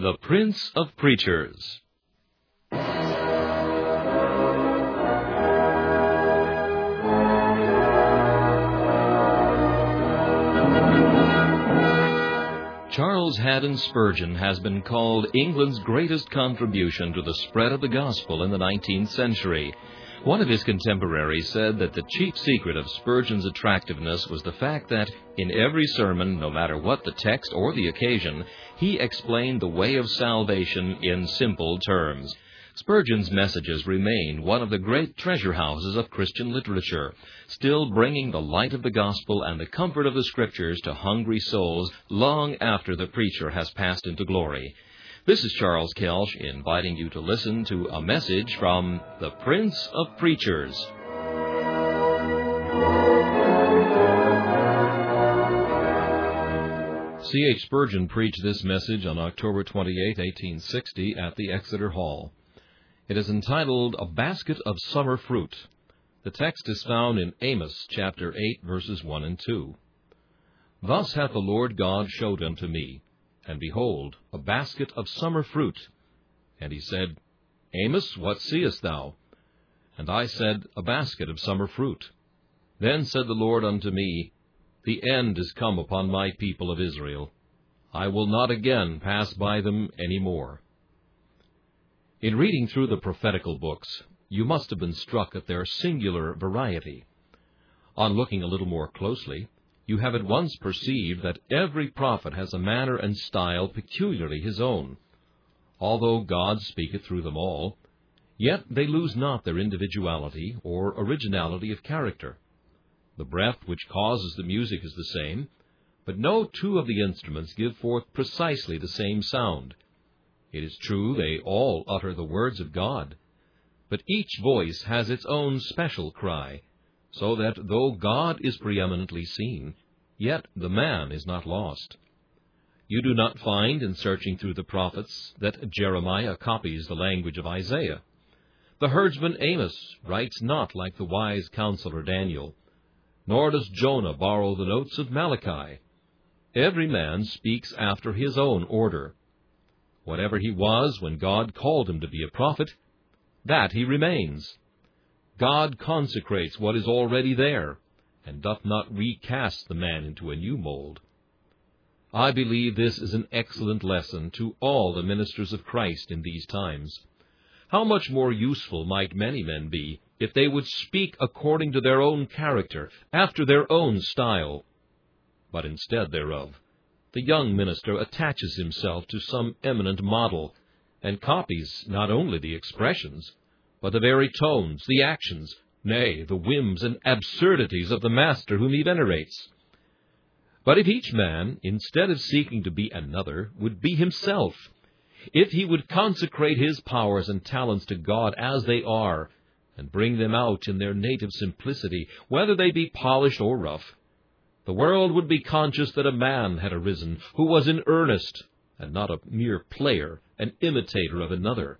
The Prince of Preachers. Charles Haddon Spurgeon has been called England's greatest contribution to the spread of the gospel in the 19th century. One of his contemporaries said that the chief secret of Spurgeon's attractiveness was the fact that, in every sermon, no matter what the text or the occasion, he explained the way of salvation in simple terms. Spurgeon's messages remain one of the great treasure houses of Christian literature, still bringing the light of the gospel and the comfort of the Scriptures to hungry souls long after the preacher has passed into glory. This is Charles Kelsch inviting you to listen to a message from the Prince of Preachers. C.H. Spurgeon preached this message on October 28, 1860, at the Exeter Hall. It is entitled, A Basket of Summer Fruit. The text is found in Amos, chapter 8, verses 1 and 2. Thus hath the Lord God showed unto me, and behold, a basket of summer fruit. And he said, Amos, what seest thou? And I said, A basket of summer fruit. Then said the Lord unto me, The end is come upon my people of Israel. I will not again pass by them any more. In reading through the prophetical books, you must have been struck at their singular variety. On looking a little more closely, you have at once perceived that every prophet has a manner and style peculiarly his own. Although God speaketh through them all, yet they lose not their individuality or originality of character. The breath which causes the music is the same, but no two of the instruments give forth precisely the same sound. It is true they all utter the words of God, but each voice has its own special cry, so that though God is preeminently seen, yet the man is not lost. You do not find, in searching through the prophets, that Jeremiah copies the language of Isaiah. The herdsman Amos writes not like the wise counselor Daniel, nor does Jonah borrow the notes of Malachi. Every man speaks after his own order. Whatever he was when God called him to be a prophet, that he remains. God consecrates what is already there, and doth not recast the man into a new mold. I believe this is an excellent lesson to all the ministers of Christ in these times. How much more useful might many men be if they would speak according to their own character, after their own style. But instead thereof, the young minister attaches himself to some eminent model, and copies not only the expressions, but the very tones, the actions, nay, the whims and absurdities of the master whom he venerates. But if each man, instead of seeking to be another, would be himself, if he would consecrate his powers and talents to God as they are, and bring them out in their native simplicity, whether they be polished or rough, the world would be conscious that a man had arisen who was in earnest, and not a mere player, an imitator of another.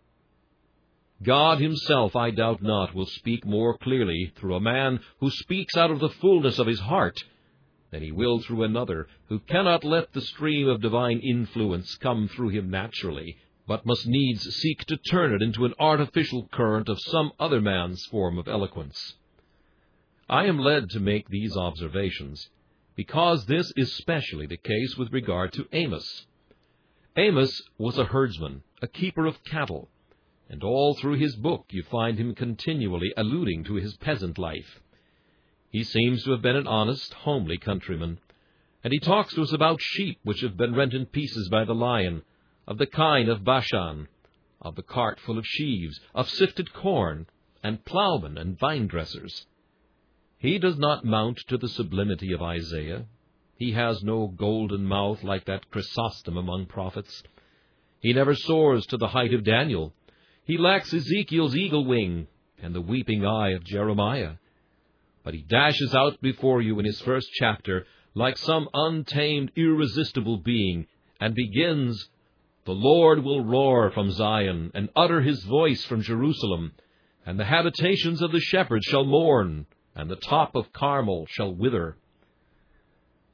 God himself, I doubt not, will speak more clearly through a man who speaks out of the fullness of his heart than he will through another who cannot let the stream of divine influence come through him naturally, but must needs seek to turn it into an artificial current of some other man's form of eloquence. I am led to make these observations because this is specially the case with regard to Amos. Amos was a herdsman, a keeper of cattle, and all through his book you find him continually alluding to his peasant life. He seems to have been an honest, homely countryman, and he talks to us about sheep which have been rent in pieces by the lion, of the kine of Bashan, of the cart full of sheaves, of sifted corn, and plowmen and vine-dressers. He does not mount to the sublimity of Isaiah. He has no golden mouth like that Chrysostom among prophets. He never soars to the height of Daniel. He lacks Ezekiel's eagle wing and the weeping eye of Jeremiah. But he dashes out before you in his first chapter like some untamed, irresistible being, and begins, The Lord will roar from Zion, and utter his voice from Jerusalem, and the habitations of the shepherds shall mourn, and the top of Carmel shall wither.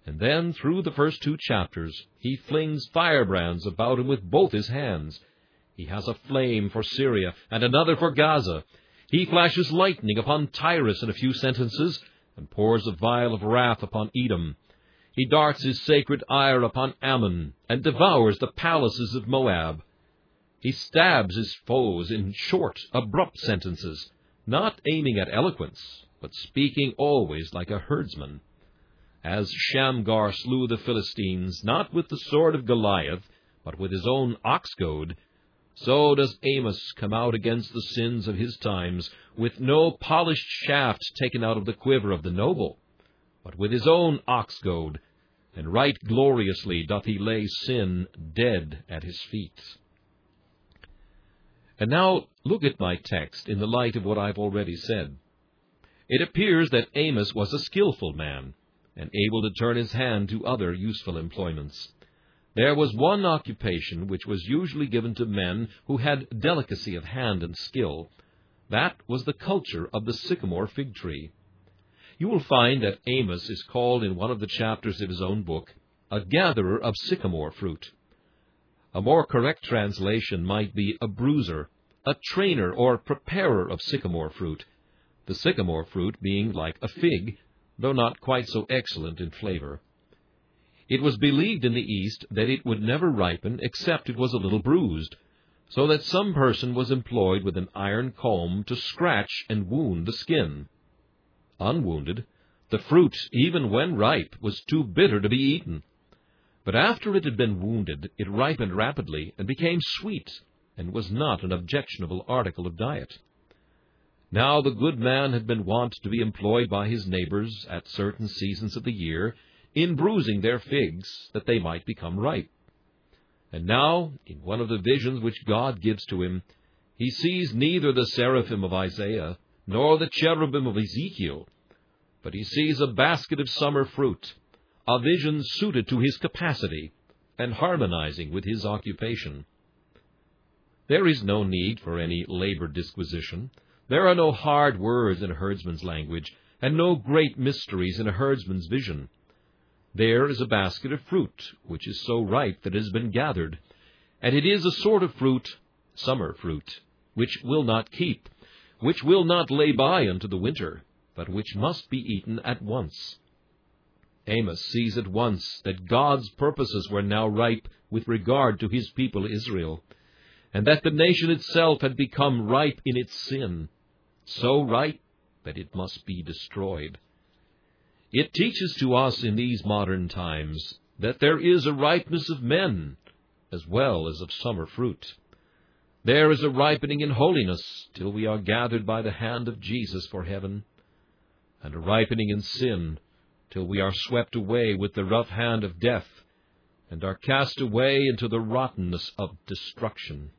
And then, through the first 2 chapters, he flings firebrands about him with both his hands. He has a flame for Syria and another for Gaza. He flashes lightning upon Tyrus in a few sentences, and pours a vial of wrath upon Edom. He darts his sacred ire upon Ammon, and devours the palaces of Moab. He stabs his foes in short, abrupt sentences, not aiming at eloquence, but speaking always like a herdsman. As Shamgar slew the Philistines, not with the sword of Goliath, but with his own ox goad, so does Amos come out against the sins of his times, with no polished shaft taken out of the quiver of the noble, but with his own ox goad, and right gloriously doth he lay sin dead at his feet. And now look at my text in the light of what I've already said. It appears that Amos was a skillful man, and able to turn his hand to other useful employments. There was one occupation which was usually given to men who had delicacy of hand and skill. That was the culture of the sycamore fig tree. You will find that Amos is called in one of the chapters of his own book a gatherer of sycamore fruit. A more correct translation might be a bruiser, a trainer or preparer of sycamore fruit, the sycamore fruit being like a fig, though not quite so excellent in flavor. It was believed in the East that it would never ripen except it was a little bruised, so that some person was employed with an iron comb to scratch and wound the skin. Unwounded, the fruit, even when ripe, was too bitter to be eaten. But after it had been wounded, it ripened rapidly and became sweet, and was not an objectionable article of diet. Now the good man had been wont to be employed by his neighbors at certain seasons of the year in bruising their figs, that they might become ripe. And now, in one of the visions which God gives to him, he sees neither the seraphim of Isaiah nor the cherubim of Ezekiel, but he sees a basket of summer fruit, a vision suited to his capacity and harmonizing with his occupation. There is no need for any labored disquisition. There are no hard words in a herdsman's language, and no great mysteries in a herdsman's vision. There is a basket of fruit, which is so ripe that it has been gathered, and it is a sort of fruit, summer fruit, which will not keep, which will not lay by unto the winter, but which must be eaten at once. Amos sees at once that God's purposes were now ripe with regard to his people Israel, and that the nation itself had become ripe in its sin, so ripe that it must be destroyed. It teaches to us in these modern times that there is a ripeness of men as well as of summer fruit. There is a ripening in holiness till we are gathered by the hand of Jesus for heaven, and a ripening in sin till we are swept away with the rough hand of death and are cast away into the rottenness of destruction.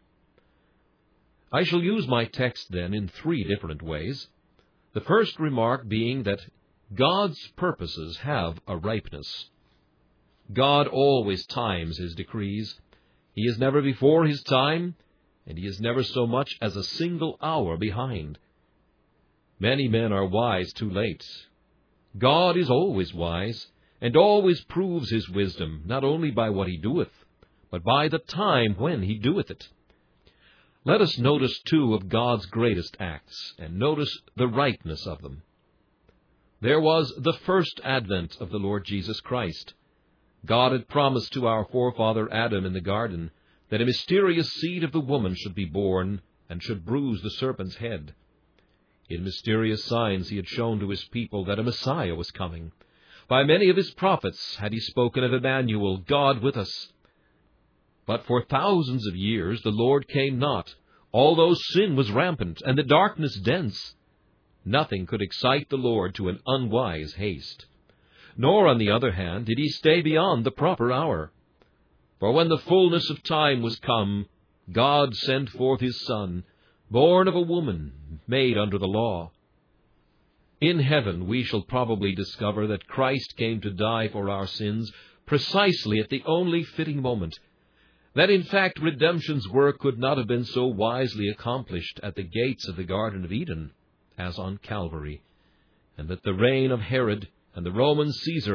I shall use my text then in 3 different ways. The first remark being that God's purposes have a ripeness. God always times his decrees. He is never before his time, and he is never so much as a single hour behind. Many men are wise too late. God is always wise, and always proves his wisdom, not only by what he doeth, but by the time when he doeth it. Let us notice 2 of God's greatest acts, and notice the ripeness of them. There was the first advent of the Lord Jesus Christ. God had promised to our forefather Adam in the garden that a mysterious seed of the woman should be born and should bruise the serpent's head. In mysterious signs he had shown to his people that a Messiah was coming. By many of his prophets had he spoken of Emmanuel, God with us. But for thousands of years the Lord came not, although sin was rampant and the darkness dense. Nothing could excite the Lord to an unwise haste. Nor, on the other hand, did he stay beyond the proper hour. For when the fullness of time was come, God sent forth his Son, born of a woman, made under the law. In heaven we shall probably discover that Christ came to die for our sins precisely at the only fitting moment, that in fact redemption's work could not have been so wisely accomplished at the gates of the Garden of Eden as on Calvary, and that the reign of Herod and the Roman Caesar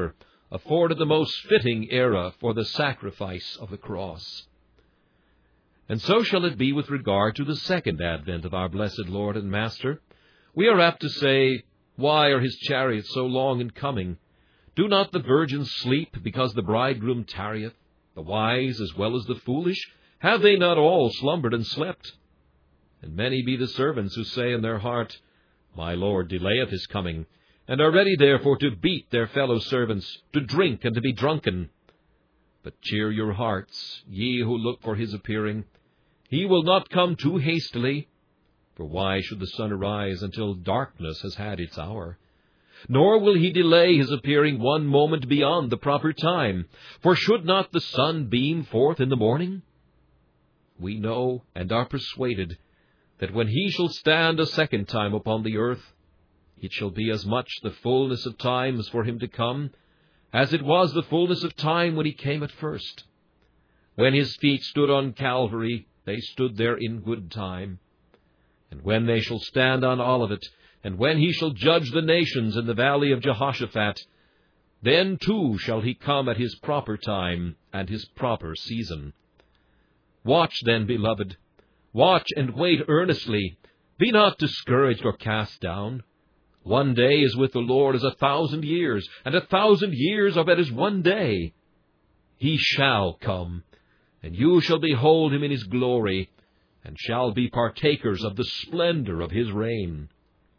afforded the most fitting era for the sacrifice of the cross. And so shall it be with regard to the second advent of our blessed Lord and Master. We are apt to say, "Why are his chariots so long in coming? Do not the virgins sleep, because the bridegroom tarrieth? The wise as well as the foolish, have they not all slumbered and slept? And many be the servants who say in their heart, My Lord delayeth his coming, and are ready therefore to beat their fellow servants, to drink and to be drunken. But cheer your hearts, ye who look for his appearing. He will not come too hastily. For why should the sun arise until darkness has had its hour? Nor will he delay his appearing one moment beyond the proper time. For should not the sun beam forth in the morning? We know and are persuaded that when he shall stand a second time upon the earth, it shall be as much the fullness of times for him to come, as it was the fullness of time when he came at first. When his feet stood on Calvary, they stood there in good time. And when they shall stand on Olivet, and when he shall judge the nations in the valley of Jehoshaphat, then too shall he come at his proper time and his proper season. Watch then, beloved, watch and wait earnestly. Be not discouraged or cast down. One day is with the Lord as 1,000 years, and 1,000 years are but as one day. He shall come, and you shall behold him in his glory, and shall be partakers of the splendor of his reign.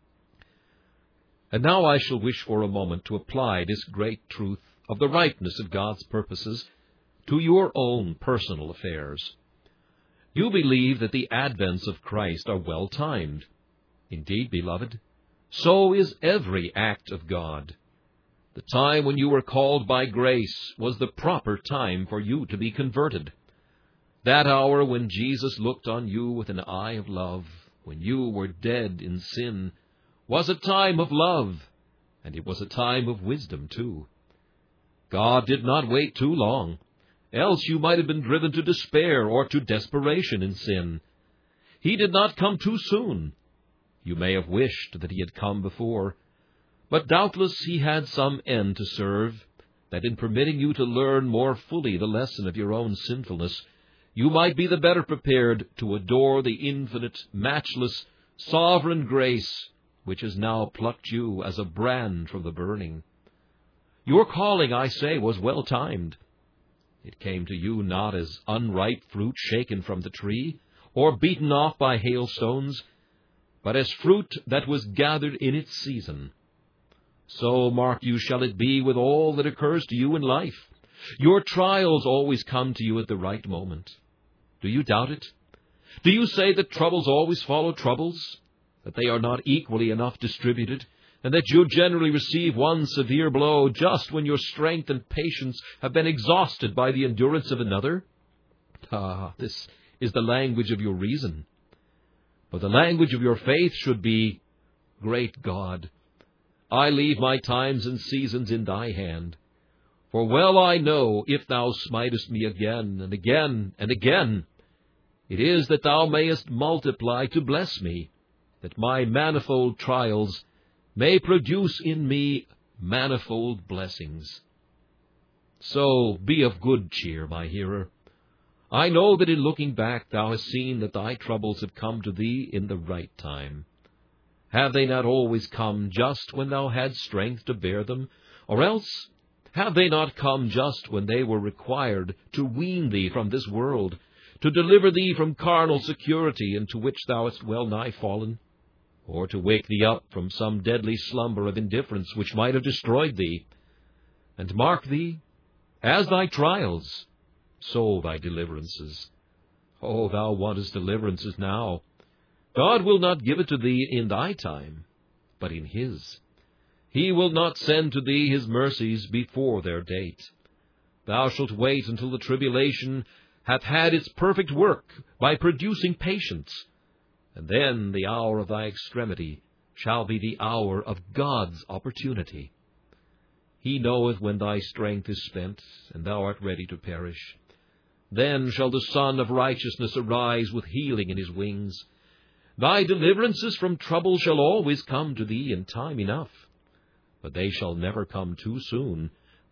And now I shall wish for a moment to apply this great truth of the rightness of God's purposes to your own personal affairs. You believe that the advents of Christ are well timed. Indeed, beloved, so is every act of God. The time when you were called by grace was the proper time for you to be converted. That hour when Jesus looked on you with an eye of love, when you were dead in sin, was a time of love, and it was a time of wisdom too. God did not wait too long, else you might have been driven to despair or to desperation in sin. He did not come too soon. You may have wished that he had come before, but doubtless he had some end to serve, that in permitting you to learn more fully the lesson of your own sinfulness, you might be the better prepared to adore the infinite, matchless, sovereign grace which has now plucked you as a brand from the burning. Your calling, I say, was well timed. It came to you not as unripe fruit shaken from the tree, or beaten off by hailstones, but as fruit that was gathered in its season. So, mark you, shall it be with all that occurs to you in life. Your trials always come to you at the right moment. Do you doubt it? Do you say that troubles always follow troubles, that they are not equally enough distributed, and that you generally receive one severe blow just when your strength and patience have been exhausted by the endurance of another? This is the language of your reason. But the language of your faith should be, Great God, I leave my times and seasons in thy hand. For well I know, if thou smitest me again and again and again, it is that thou mayest multiply to bless me, that my manifold trials may produce in me manifold blessings. So be of good cheer, my hearer. I know that in looking back thou hast seen that thy troubles have come to thee in the right time. Have they not always come just when thou hadst strength to bear them? Or else have they not come just when they were required to wean thee from this world, to deliver thee from carnal security into which thou hast well nigh fallen, or to wake thee up from some deadly slumber of indifference which might have destroyed thee? And mark thee, as thy trials, so thy deliverances. Oh, thou wantest deliverances now. God will not give it to thee in thy time, but in his. He will not send to thee his mercies before their date. Thou shalt wait until the tribulation hath had its perfect work by producing patience, and then the hour of thy extremity shall be the hour of God's opportunity. He knoweth when thy strength is spent, and thou art ready to perish. Then shall the Son of Righteousness arise with healing in his wings. Thy deliverances from trouble shall always come to thee in time enough, but they shall never come too soon,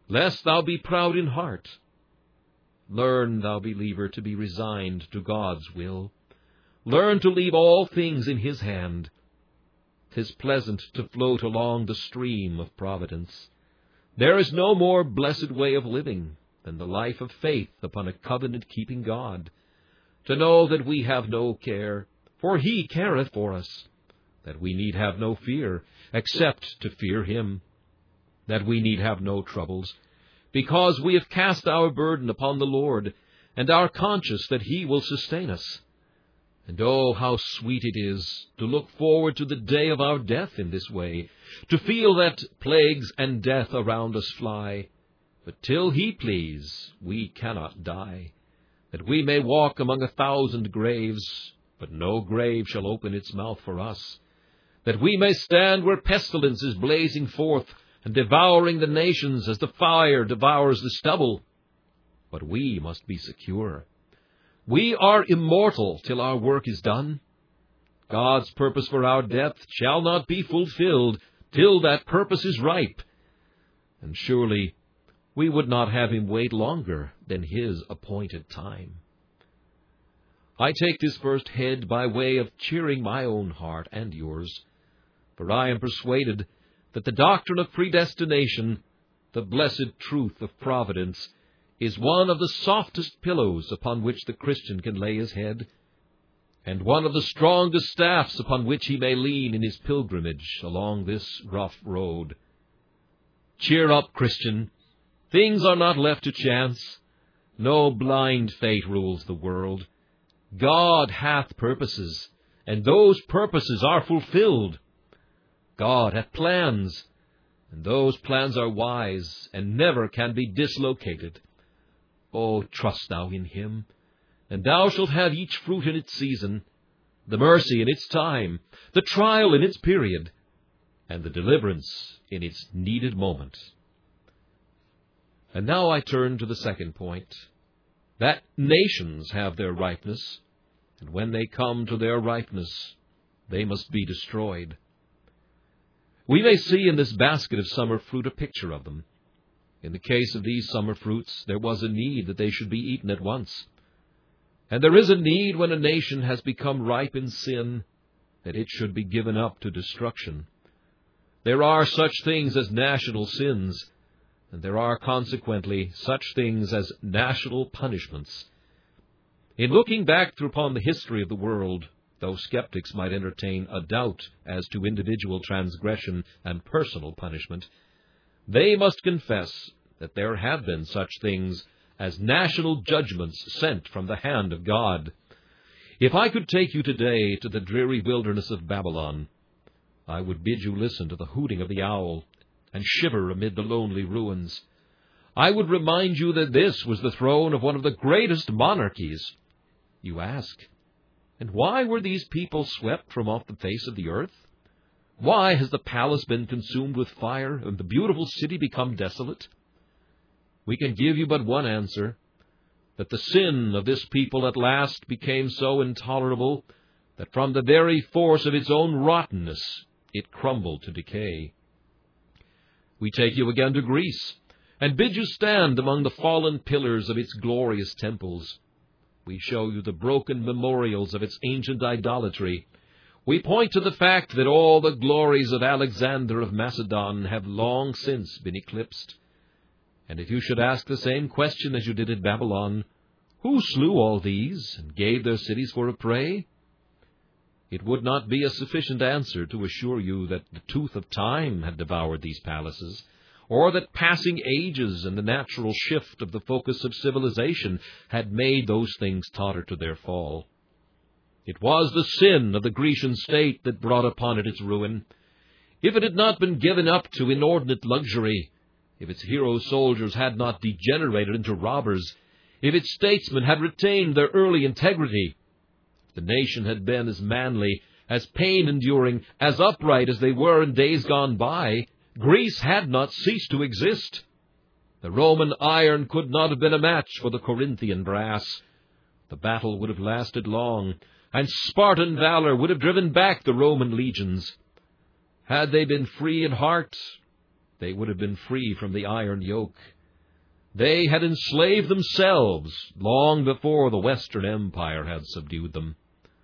lest thou be proud in heart. Learn, thou believer, to be resigned to God's will. Learn to leave all things in His hand. 'Tis pleasant to float along the stream of providence. There is no more blessed way of living than the life of faith upon a covenant-keeping God. To know that we have no care, for He careth for us. That we need have no fear, except to fear Him. That we need have no troubles, because we have cast our burden upon the Lord, and are conscious that He will sustain us. And oh, how sweet it is to look forward to the day of our death in this way, to feel that plagues and death around us fly. But till He please, we cannot die, that we may walk among 1,000 graves, but no grave shall open its mouth for us, that we may stand where pestilence is blazing forth, and devouring the nations as the fire devours the stubble. But we must be secure. We are immortal till our work is done. God's purpose for our death shall not be fulfilled till that purpose is ripe. And surely we would not have Him wait longer than His appointed time. I take this first head by way of cheering my own heart and yours, for I am persuaded that the doctrine of predestination, the blessed truth of providence, is one of the softest pillows upon which the Christian can lay his head, and one of the strongest staffs upon which he may lean in his pilgrimage along this rough road. Cheer up, Christian. Things are not left to chance. No blind fate rules the world. God hath purposes, and those purposes are fulfilled. God hath plans, and those plans are wise, and never can be dislocated. Oh, trust thou in Him, and thou shalt have each fruit in its season, the mercy in its time, the trial in its period, and the deliverance in its needed moment. And now I turn to the second point, that nations have their ripeness, and when they come to their ripeness, they must be destroyed. We may see in this basket of summer fruit a picture of them. In the case of these summer fruits, there was a need that they should be eaten at once. And there is a need when a nation has become ripe in sin, that it should be given up to destruction. There are such things as national sins, and there are consequently such things as national punishments. In looking back upon the history of the world, though skeptics might entertain a doubt as to individual transgression and personal punishment, they must confess that there have been such things as national judgments sent from the hand of God. If I could take you today to the dreary wilderness of Babylon, I would bid you listen to the hooting of the owl and shiver amid the lonely ruins. I would remind you that this was the throne of one of the greatest monarchies. You ask, and why were these people swept from off the face of the earth? Why has the palace been consumed with fire and the beautiful city become desolate? We can give you but one answer, that the sin of this people at last became so intolerable that from the very force of its own rottenness it crumbled to decay. We take you again to Greece, and bid you stand among the fallen pillars of its glorious temples. We show you the broken memorials of its ancient idolatry. We point to the fact that all the glories of Alexander of Macedon have long since been eclipsed. And if you should ask the same question as you did at Babylon, who slew all these and gave their cities for a prey? It would not be a sufficient answer to assure you that the tooth of time had devoured these palaces, or that passing ages and the natural shift of the focus of civilization had made those things totter to their fall. It was the sin of the Grecian state that brought upon it its ruin. If it had not been given up to inordinate luxury, if its hero soldiers had not degenerated into robbers, if its statesmen had retained their early integrity, if the nation had been as manly, as pain-enduring, as upright as they were in days gone by, Greece had not ceased to exist. The Roman iron could not have been a match for the Corinthian brass. The battle would have lasted long, and Spartan valor would have driven back the Roman legions. Had they been free in heart, they would have been free from the iron yoke, They had enslaved themselves long before the Western Empire had subdued them.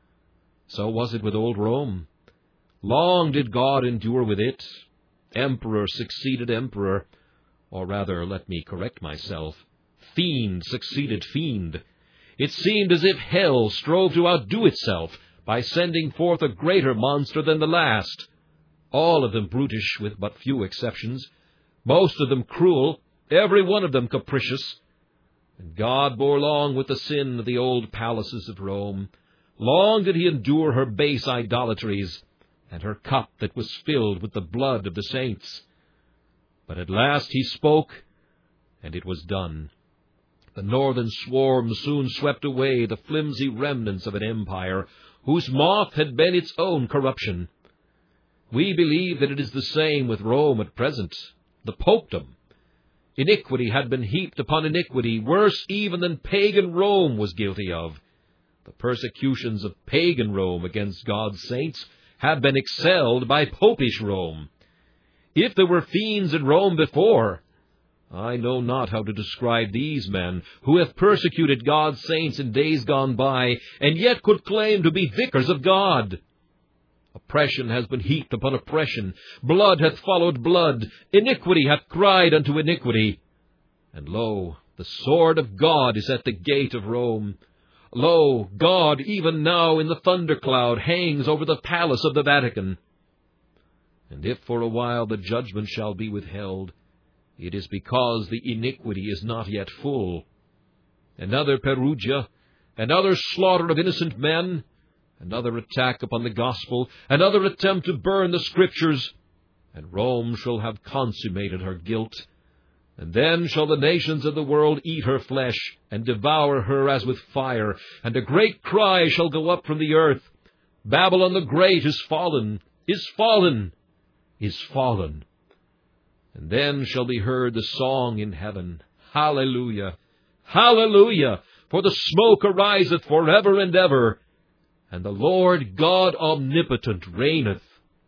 So was it with old Rome. Long did God endure with it. Emperor succeeded emperor, or rather, let me correct myself, fiend succeeded fiend. It seemed as if hell strove to outdo itself by sending forth a greater monster than the last, all of them brutish with but few exceptions, most of them cruel, every one of them capricious. And God bore long with the sin of the old palaces of Rome. Long did he endure her base idolatries, and her cup that was filled with the blood of the saints. But at last he spoke, and it was done. The northern swarm soon swept away the flimsy remnants of an empire whose moth had been its own corruption. We believe that it is the same with Rome at present, the popedom. Iniquity had been heaped upon iniquity, worse even than pagan Rome was guilty of. The persecutions of pagan Rome against God's saints have been excelled by popish Rome. If there were fiends in Rome before, I know not how to describe these men who have persecuted God's saints in days gone by, and yet could claim to be vicars of God. Oppression has been heaped upon oppression, blood hath followed blood, iniquity hath cried unto iniquity. And lo, the sword of God is at the gate of Rome. Lo, God even now in the thundercloud hangs over the palace of the Vatican. And if for a while the judgment shall be withheld, it is because the iniquity is not yet full. Another Perugia, another slaughter of innocent men, another attack upon the gospel, another attempt to burn the Scriptures, and Rome shall have consummated her guilt. And then shall the nations of the world eat her flesh, and devour her as with fire, and a great cry shall go up from the earth, Babylon the Great is fallen, is fallen, is fallen. And then shall be heard the song in heaven, Hallelujah, Hallelujah, for the smoke ariseth forever and ever, and the Lord God omnipotent reigneth.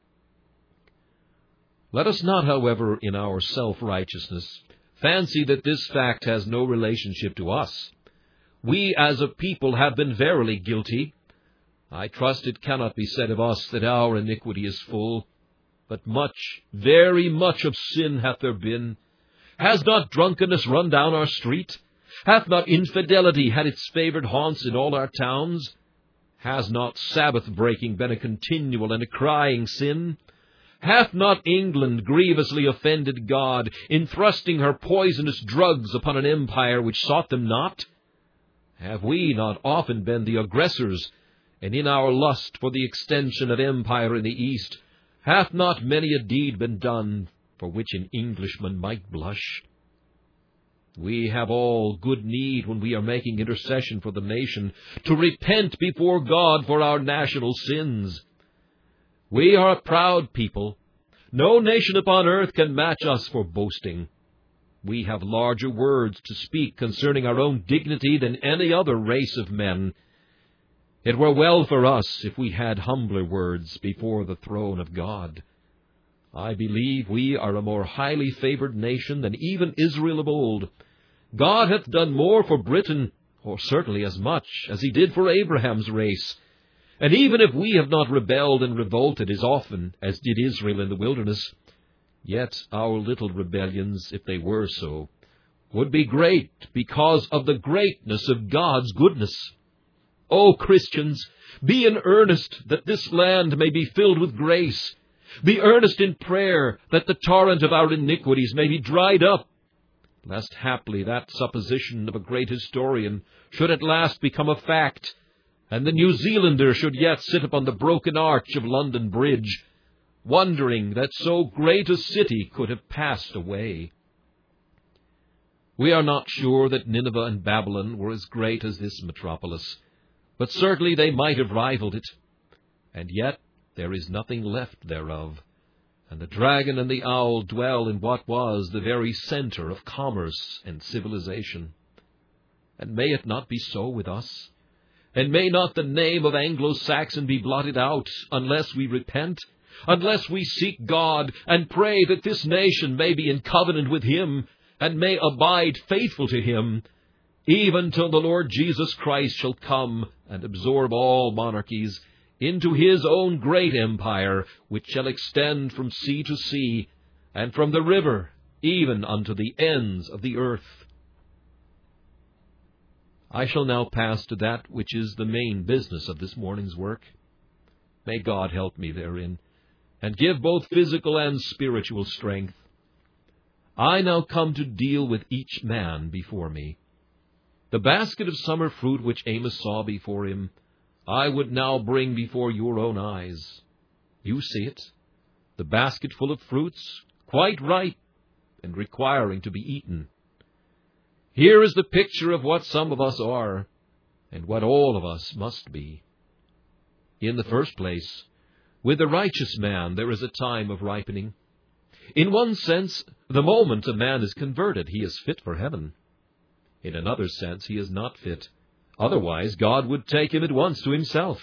Let us not, however, in our self-righteousness, fancy that this fact has no relationship to us. We as a people have been verily guilty. I trust it cannot be said of us that our iniquity is full, but much, very much of sin hath there been. Has not drunkenness run down our street? Hath not infidelity had its favoured haunts in all our towns? Has not Sabbath-breaking been a continual and a crying sin? Hath not England grievously offended God in thrusting her poisonous drugs upon an empire which sought them not? Have we not often been the aggressors, and in our lust for the extension of empire in the East, hath not many a deed been done for which an Englishman might blush? We have all good need, when we are making intercession for the nation, to repent before God for our national sins. We are a proud people. No nation upon earth can match us for boasting. We have larger words to speak concerning our own dignity than any other race of men. It were well for us if we had humbler words before the throne of God. I believe we are a more highly favored nation than even Israel of old. God hath done more for Britain, or certainly as much, as he did for Abraham's race. And even if we have not rebelled and revolted as often as did Israel in the wilderness, yet our little rebellions, if they were so, would be great because of the greatness of God's goodness. O Christians, be in earnest that this land may be filled with grace. Be earnest in prayer that the torrent of our iniquities may be dried up, lest haply that supposition of a great historian should at last become a fact, and the New Zealander should yet sit upon the broken arch of London Bridge, wondering that so great a city could have passed away. We are not sure that Nineveh and Babylon were as great as this metropolis, but certainly they might have rivaled it. And yet there is nothing left thereof, and the dragon and the owl dwell in what was the very center of commerce and civilization. And may it not be so with us? And may not the name of Anglo-Saxon be blotted out unless we repent, unless we seek God and pray that this nation may be in covenant with him, and may abide faithful to him, even till the Lord Jesus Christ shall come and absorb all monarchies into his own great empire, which shall extend from sea to sea, and from the river even unto the ends of the earth. I shall now pass to that which is the main business of this morning's work. May God help me therein, and give both physical and spiritual strength. I now come to deal with each man before me. The basket of summer fruit which Amos saw before him, I would now bring before your own eyes. You see it, the basket full of fruits, quite ripe and requiring to be eaten. Here is the picture of what some of us are, and what all of us must be. In the first place, with the righteous man there is a time of ripening. In one sense, the moment a man is converted, he is fit for heaven. In another sense, he is not fit. Otherwise, God would take him at once to himself.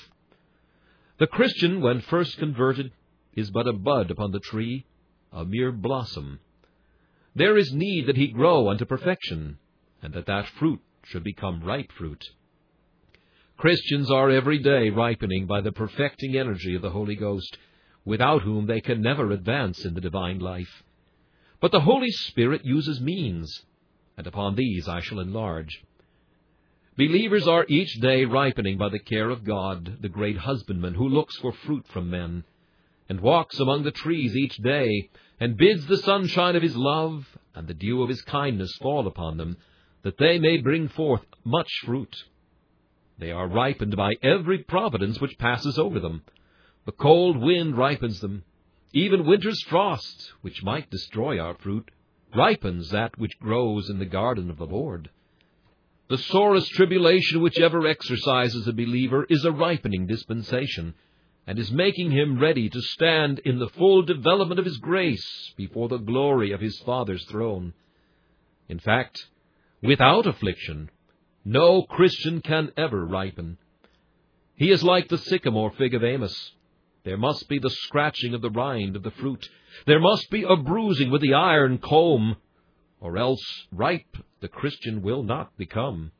The Christian, when first converted, is but a bud upon the tree, a mere blossom. There is need that he grow unto perfection, and that fruit should become ripe fruit. Christians are every day ripening by the perfecting energy of the Holy Ghost, without whom they can never advance in the divine life. But the Holy Spirit uses means, and upon these I shall enlarge. Believers are each day ripening by the care of God, the great husbandman who looks for fruit from men, and walks among the trees each day, and bids the sunshine of his love and the dew of his kindness fall upon them, that they may bring forth much fruit. They are ripened by every providence which passes over them. The cold wind ripens them. Even winter's frost, which might destroy our fruit, ripens that which grows in the garden of the Lord. The sorest tribulation which ever exercises a believer is a ripening dispensation, and is making him ready to stand in the full development of his grace before the glory of his Father's throne. In fact, without affliction, no Christian can ever ripen. He is like the sycamore fig of Amos. There must be the scratching of the rind of the fruit. There must be a bruising with the iron comb, or else ripe the Christian will not become.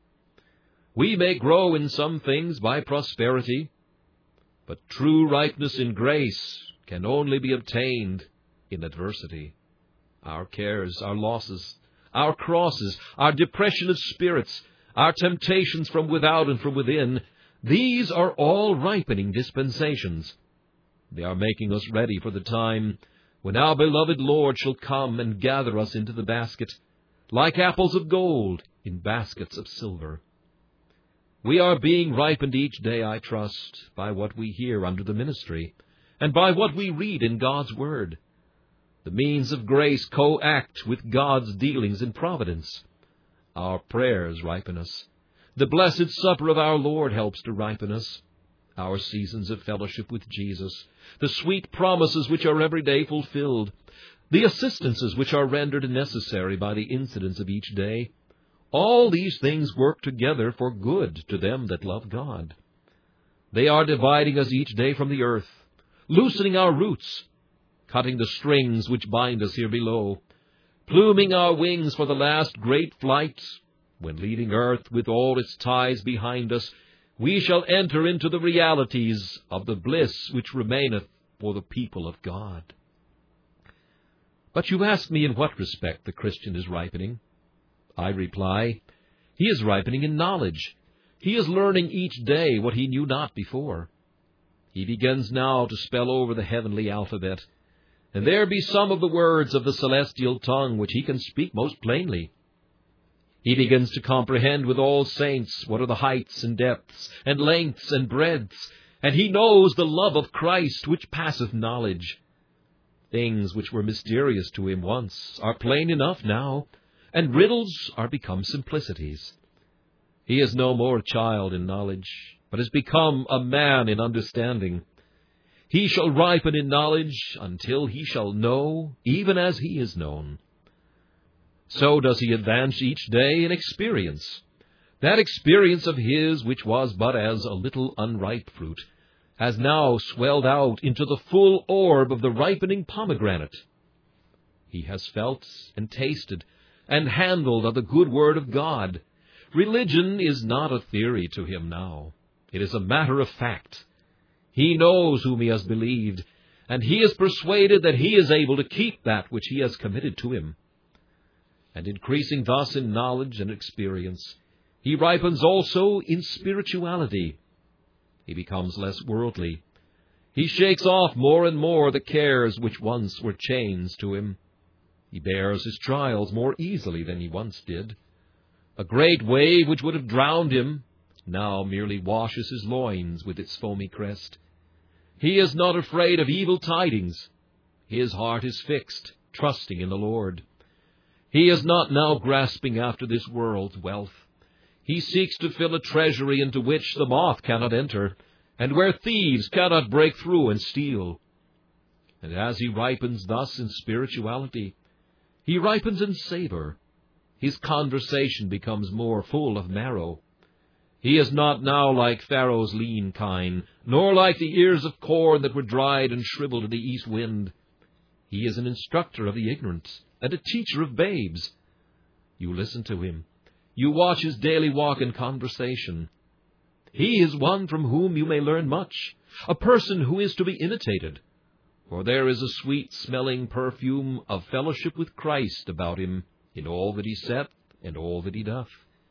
We may grow in some things by prosperity, but true ripeness in grace can only be obtained in adversity. Our cares, our losses, our crosses, our depression of spirits, our temptations from without and from within, these are all ripening dispensations. They are making us ready for the time when our beloved Lord shall come and gather us into the basket, like apples of gold in baskets of silver. We are being ripened each day, I trust, by what we hear under the ministry, and by what we read in God's Word. The means of grace co-act with God's dealings in providence. Our prayers ripen us. The Blessed Supper of our Lord helps to ripen us. Our seasons of fellowship with Jesus, the sweet promises which are every day fulfilled, the assistances which are rendered necessary by the incidents of each day, all these things work together for good to them that love God. They are dividing us each day from the earth, loosening our roots, cutting the strings which bind us here below, pluming our wings for the last great flight, when leaving earth with all its ties behind us, we shall enter into the realities of the bliss which remaineth for the people of God. But you ask me in what respect the Christian is ripening. I reply, he is ripening in knowledge. He is learning each day what he knew not before. He begins now to spell over the heavenly alphabet, and there be some of the words of the celestial tongue which he can speak most plainly. He begins to comprehend with all saints what are the heights and depths and lengths and breadths, and he knows the love of Christ which passeth knowledge. Things which were mysterious to him once are plain enough now, and riddles are become simplicities. He is no more a child in knowledge, but has become a man in understanding. He shall ripen in knowledge until he shall know, even as he is known. So does he advance each day in experience. That experience of his, which was but as a little unripe fruit, has now swelled out into the full orb of the ripening pomegranate. He has felt and tasted and handled of the good word of God. Religion is not a theory to him now. It is a matter of fact. He knows whom he has believed, and he is persuaded that he is able to keep that which he has committed to him. And increasing thus in knowledge and experience, he ripens also in spirituality. He becomes less worldly. He shakes off more and more the cares which once were chains to him. He bears his trials more easily than he once did. A great wave which would have drowned him now merely washes his loins with its foamy crest. He is not afraid of evil tidings. His heart is fixed, trusting in the Lord. He is not now grasping after this world's wealth. He seeks to fill a treasury into which the moth cannot enter, and where thieves cannot break through and steal. And as he ripens thus in spirituality, he ripens in savor. His conversation becomes more full of marrow. He is not now like Pharaoh's lean kine, nor like the ears of corn that were dried and shriveled in the east wind. He is an instructor of the ignorant, and a teacher of babes. You listen to him. You watch his daily walk and conversation. He is one from whom you may learn much, a person who is to be imitated. For there is a sweet-smelling perfume of fellowship with Christ about him in all that he saith and all that he doth.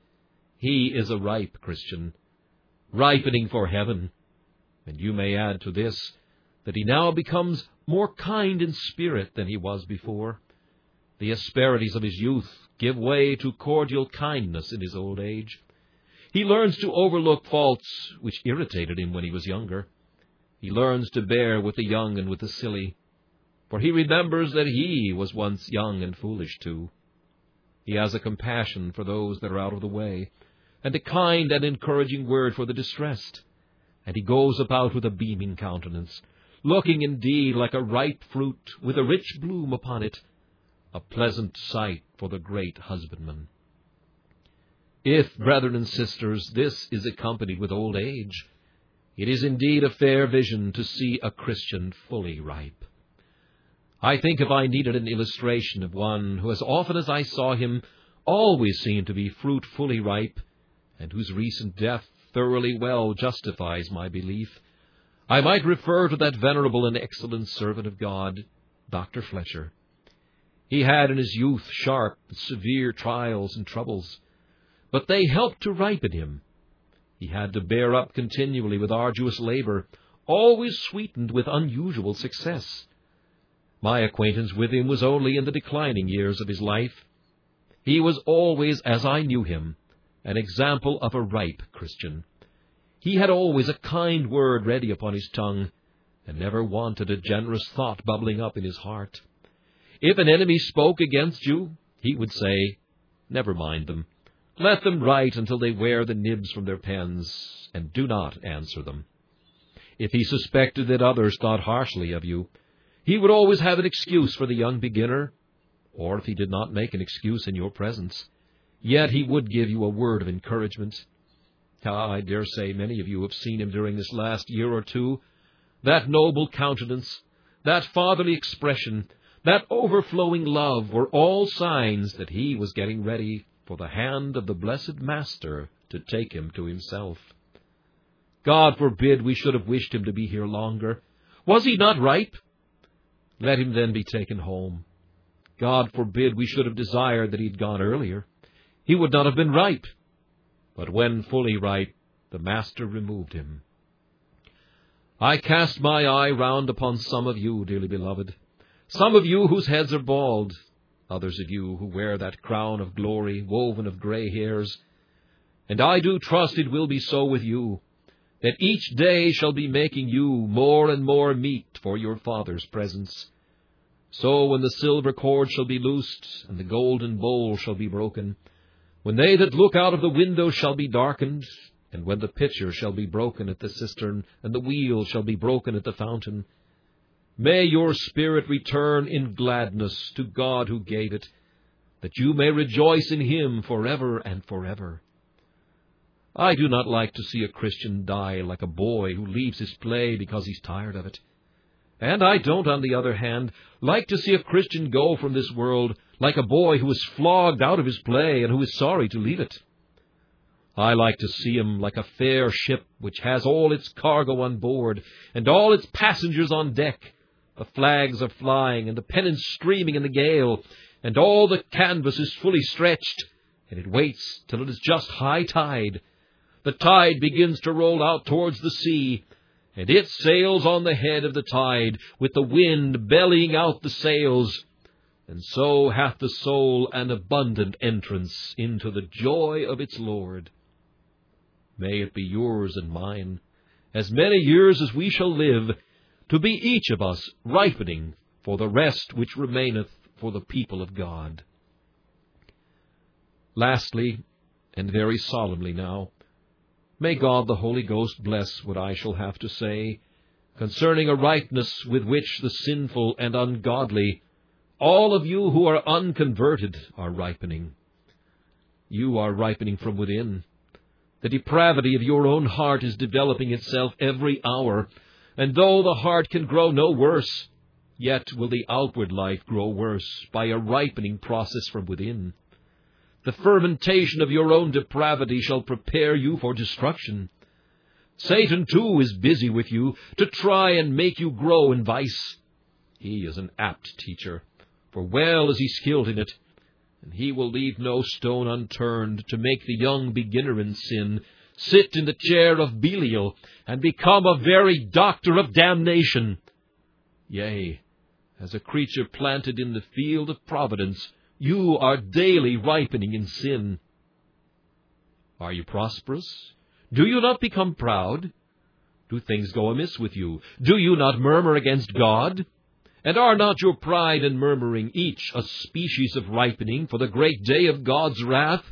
He is a ripe Christian, ripening for heaven. And you may add to this that he now becomes more kind in spirit than he was before. The asperities of his youth give way to cordial kindness in his old age. He learns to overlook faults which irritated him when he was younger. He learns to bear with the young and with the silly, for he remembers that he was once young and foolish too. He has a compassion for those that are out of the way, and a kind and encouraging word for the distressed. And he goes about with a beaming countenance, looking indeed like a ripe fruit with a rich bloom upon it, a pleasant sight for the great husbandman. If, brethren and sisters, this is accompanied with old age, it is indeed a fair vision to see a Christian fully ripe. I think if I needed an illustration of one who, as often as I saw him, always seemed to be fruit fully ripe, and whose recent death thoroughly well justifies my belief, I might refer to that venerable and excellent servant of God, Dr. Fletcher. He had in his youth sharp, severe trials and troubles, but they helped to ripen him. He had to bear up continually with arduous labor, always sweetened with unusual success. My acquaintance with him was only in the declining years of his life. He was always, as I knew him, an example of a ripe Christian. He had always a kind word ready upon his tongue, and never wanted a generous thought bubbling up in his heart. If an enemy spoke against you, he would say, "Never mind them. Let them write until they wear the nibs from their pens, and do not answer them." If he suspected that others thought harshly of you, he would always have an excuse for the young beginner, or if he did not make an excuse in your presence, yet he would give you a word of encouragement. I dare say many of you have seen him during this last year or two. That noble countenance, that fatherly expression, that overflowing love were all signs that he was getting ready for the hand of the blessed Master to take him to himself. God forbid we should have wished him to be here longer. Was he not ripe? Let him then be taken home. God forbid we should have desired that he had gone earlier. He would not have been ripe. But when fully ripe, the Master removed him. I cast my eye round upon some of you, dearly beloved, some of you whose heads are bald, others of you who wear that crown of glory woven of gray hairs, and I do trust it will be so with you, that each day shall be making you more and more meet for your Father's presence. So when the silver cord shall be loosed, and the golden bowl shall be broken, when they that look out of the window shall be darkened, and when the pitcher shall be broken at the cistern, and the wheel shall be broken at the fountain, may your spirit return in gladness to God who gave it, that you may rejoice in him forever and forever. I do not like to see a Christian die like a boy who leaves his play because he's tired of it. And I don't, on the other hand, like to see a Christian go from this world like a boy who is flogged out of his play and who is sorry to leave it. I like to see him like a fair ship which has all its cargo on board and all its passengers on deck. The flags are flying and the pennants streaming in the gale, and all the canvas is fully stretched, and it waits till it is just high tide. The tide begins to roll out towards the sea, and it sails on the head of the tide, with the wind bellying out the sails. And so hath the soul an abundant entrance into the joy of its Lord. May it be yours and mine, as many years as we shall live, to be each of us ripening for the rest which remaineth for the people of God. Lastly, and very solemnly now, may God the Holy Ghost bless what I shall have to say concerning a ripeness with which the sinful and ungodly, all of you who are unconverted, are ripening. You are ripening from within. The depravity of your own heart is developing itself every hour, and though the heart can grow no worse, yet will the outward life grow worse by a ripening process from within. The fermentation of your own depravity shall prepare you for destruction. Satan, too, is busy with you to try and make you grow in vice. He is an apt teacher, for well is he skilled in it, and he will leave no stone unturned to make the young beginner in sin sit in the chair of Belial and become a very doctor of damnation. Yea, as a creature planted in the field of providence, you are daily ripening in sin. Are you prosperous? Do you not become proud? Do things go amiss with you? Do you not murmur against God? And are not your pride and murmuring each a species of ripening for the great day of God's wrath?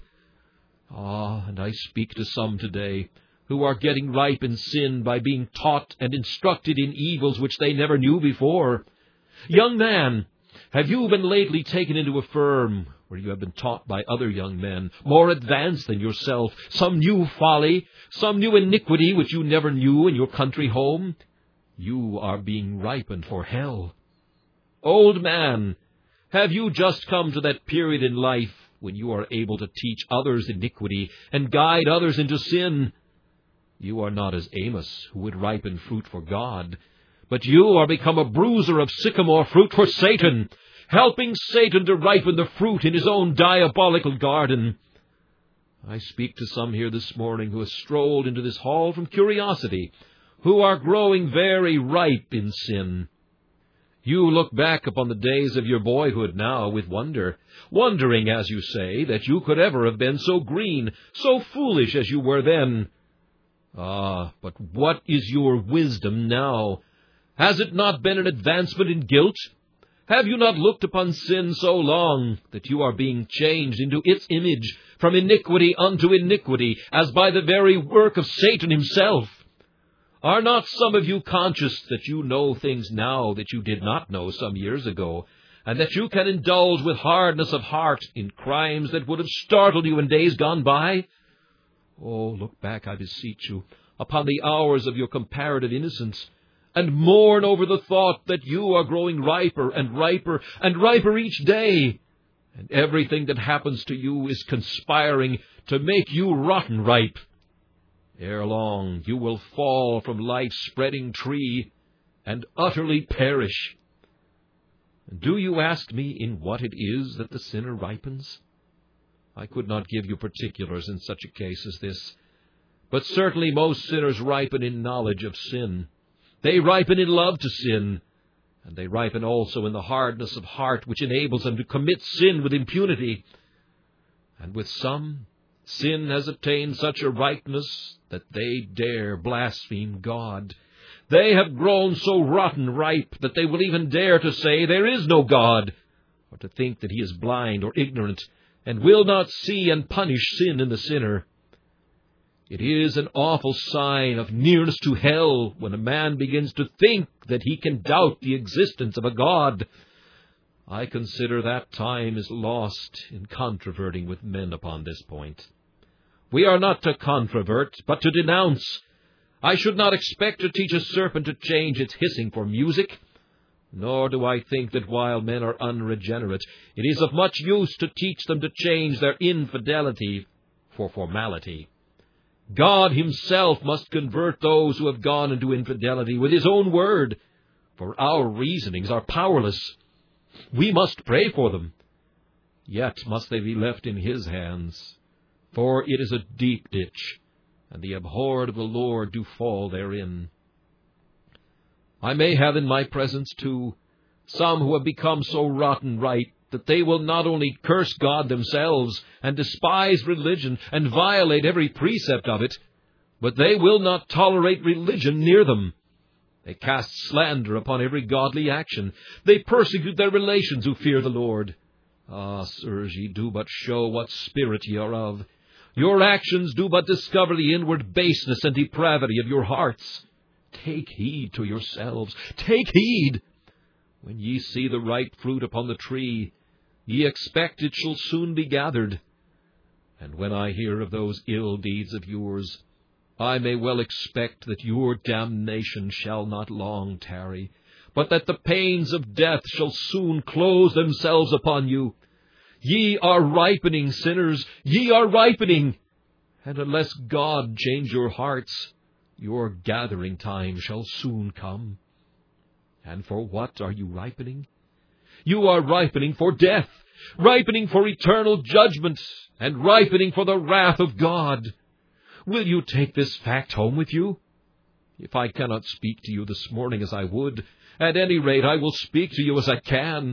Ah, and I speak to some today who are getting ripe in sin by being taught and instructed in evils which they never knew before. Young man, have you been lately taken into a firm where you have been taught by other young men, more advanced than yourself, some new folly, some new iniquity which you never knew in your country home? You are being ripened for hell. Old man, have you just come to that period in life when you are able to teach others iniquity and guide others into sin? You are not as Amos, who would ripen fruit for God, but you are become a bruiser of sycamore fruit for Satan, helping Satan to ripen the fruit in his own diabolical garden. I speak to some here this morning who have strolled into this hall from curiosity, who are growing very ripe in sin. You look back upon the days of your boyhood now with wonder, wondering, as you say, that you could ever have been so green, so foolish as you were then. Ah, but what is your wisdom now? Has it not been an advancement in guilt? Have you not looked upon sin so long that you are being changed into its image, from iniquity unto iniquity, as by the very work of Satan himself? Are not some of you conscious that you know things now that you did not know some years ago, and that you can indulge with hardness of heart in crimes that would have startled you in days gone by? Oh, look back, I beseech you, upon the hours of your comparative innocence, and mourn over the thought that you are growing riper and riper and riper each day, and everything that happens to you is conspiring to make you rotten ripe. Ere long you will fall from life's spreading tree and utterly perish. And do you ask me in what it is that the sinner ripens? I could not give you particulars in such a case as this, but certainly most sinners ripen in knowledge of sin. They ripen in love to sin, and they ripen also in the hardness of heart which enables them to commit sin with impunity. And with some, sin has attained such a ripeness that they dare blaspheme God. They have grown so rotten ripe that they will even dare to say there is no God, or to think that he is blind or ignorant, and will not see and punish sin in the sinner. It is an awful sign of nearness to hell when a man begins to think that he can doubt the existence of a God. I consider that time is lost in controverting with men upon this point. We are not to controvert, but to denounce. I should not expect to teach a serpent to change its hissing for music. Nor do I think that while men are unregenerate, it is of much use to teach them to change their infidelity for formality. God himself must convert those who have gone into infidelity with his own word, for our reasonings are powerless. We must pray for them, yet must they be left in his hands, for it is a deep ditch, and the abhorred of the Lord do fall therein. I may have in my presence, too, some who have become so rotten right that they will not only curse God themselves and despise religion and violate every precept of it, but they will not tolerate religion near them. They cast slander upon every godly action. They persecute their relations who fear the Lord. Ah, sirs, ye do but show what spirit ye are of. Your actions do but discover the inward baseness and depravity of your hearts. Take heed to yourselves. Take heed. When ye see the ripe fruit upon the tree, ye expect it shall soon be gathered. And when I hear of those ill deeds of yours, I may well expect that your damnation shall not long tarry, but that the pains of death shall soon close themselves upon you. Ye are ripening, sinners, ye are ripening, and unless God change your hearts, your gathering time shall soon come. And for what are you ripening? You are ripening for death, ripening for eternal judgment, and ripening for the wrath of God. Will you take this fact home with you? If I cannot speak to you this morning as I would, at any rate I will speak to you as I can.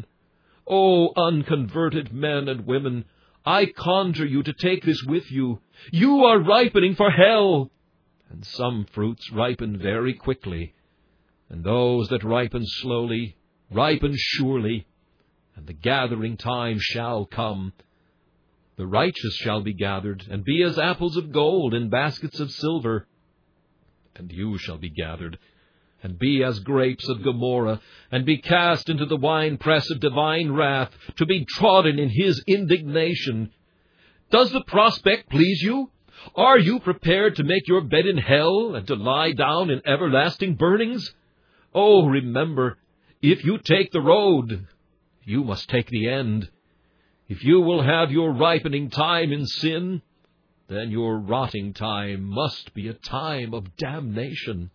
O unconverted men and women, I conjure you to take this with you. You are ripening for hell. And some fruits ripen very quickly, and those that ripen slowly ripen surely, and the gathering time shall come. The righteous shall be gathered, and be as apples of gold in baskets of silver. And you shall be gathered, and be as grapes of Gomorrah, and be cast into the winepress of divine wrath, to be trodden in his indignation. Does the prospect please you? Are you prepared to make your bed in hell, and to lie down in everlasting burnings? Oh, remember, if you take the road, you must take the end. If you will have your ripening time in sin, then your rotting time must be a time of damnation.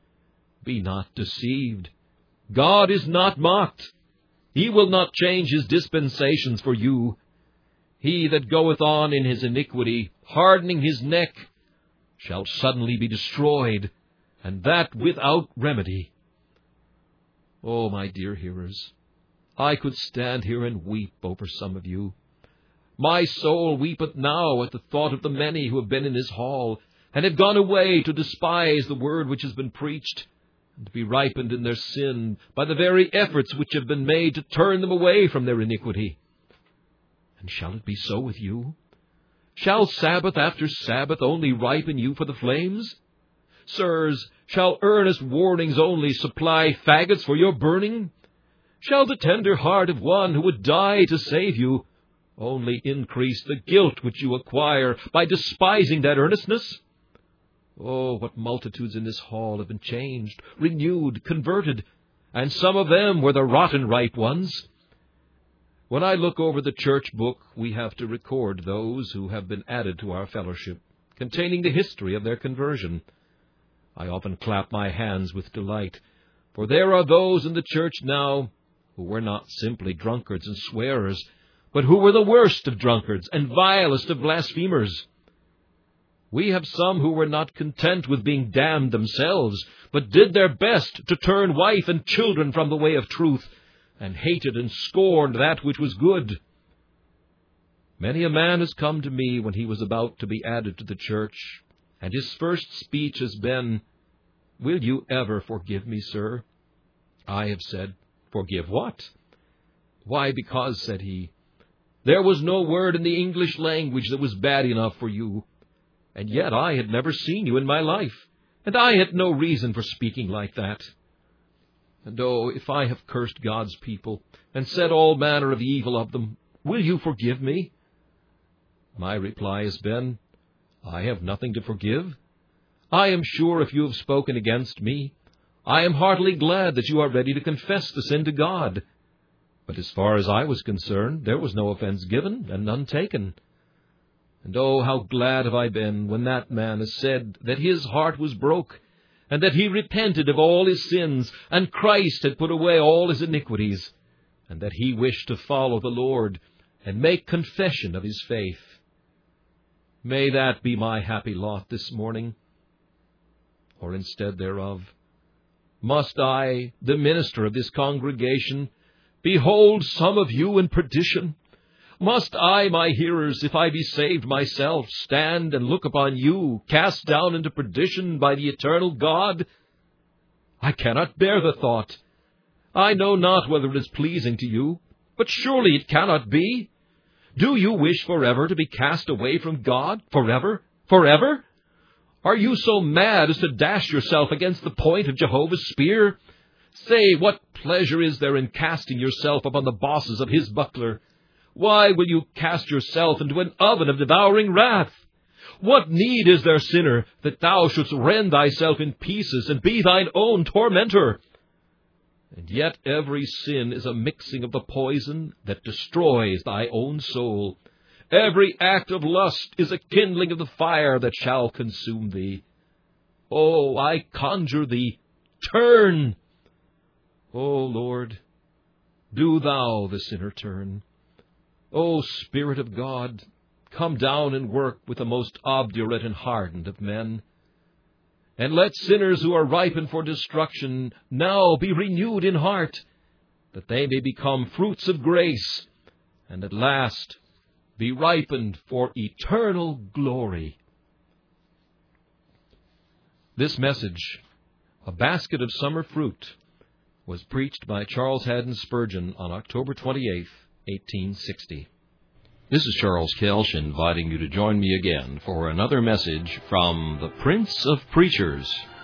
Be not deceived. God is not mocked. He will not change his dispensations for you. He that goeth on in his iniquity, hardening his neck, shall suddenly be destroyed, and that without remedy. Oh, my dear hearers, I could stand here and weep over some of you. My soul weepeth now at the thought of the many who have been in this hall, and have gone away to despise the word which has been preached, and to be ripened in their sin by the very efforts which have been made to turn them away from their iniquity. And shall it be so with you? Shall Sabbath after Sabbath only ripen you for the flames? Sirs, shall earnest warnings only supply faggots for your burning? Shall the tender heart of one who would die to save you only increase the guilt which you acquire by despising that earnestness? Oh, what multitudes in this hall have been changed, renewed, converted, and some of them were the rotten ripe ones. When I look over the church book, we have to record those who have been added to our fellowship, containing the history of their conversion. I often clap my hands with delight, for there are those in the church now who were not simply drunkards and swearers, but who were the worst of drunkards and vilest of blasphemers. We have some who were not content with being damned themselves, but did their best to turn wife and children from the way of truth, and hated and scorned that which was good. Many a man has come to me when he was about to be added to the church, and his first speech has been, "Will you ever forgive me, sir?" I have said, "Forgive what?" "Why, because," said he, "there was no word in the English language that was bad enough for you, and yet I had never seen you in my life, and I had no reason for speaking like that. And oh, if I have cursed God's people and said all manner of evil of them, will you forgive me?" My reply has been, "I have nothing to forgive. I am sure if you have spoken against me, I am heartily glad that you are ready to confess the sin to God. But as far as I was concerned, there was no offense given and none taken. And oh, how glad have I been when that man has said that his heart was broke, and that he repented of all his sins, and Christ had put away all his iniquities, and that he wished to follow the Lord and make confession of his faith. May that be my happy lot this morning. Or instead thereof, must I, the minister of this congregation, behold some of you in perdition? Must I, my hearers, if I be saved myself, stand and look upon you, cast down into perdition by the eternal God? I cannot bear the thought. I know not whether it is pleasing to you, but surely it cannot be. Do you wish forever to be cast away from God? Forever? Forever? Are you so mad as to dash yourself against the point of Jehovah's spear? Say, what pleasure is there in casting yourself upon the bosses of his buckler? Why will you cast yourself into an oven of devouring wrath? What need is there, sinner, that thou shouldst rend thyself in pieces and be thine own tormentor? And yet every sin is a mixing of the poison that destroys thy own soul. Every act of lust is a kindling of the fire that shall consume thee. Oh, I conjure thee, turn! O Lord, do thou the sinner turn. O Spirit of God, come down and work with the most obdurate and hardened of men. And let sinners who are ripened for destruction now be renewed in heart, that they may become fruits of grace, and at last be ripened for eternal glory. This message, A Basket of Summer Fruit, was preached by Charles Haddon Spurgeon on October 28, 1860. This is Charles Kelsch inviting you to join me again for another message from the Prince of Preachers.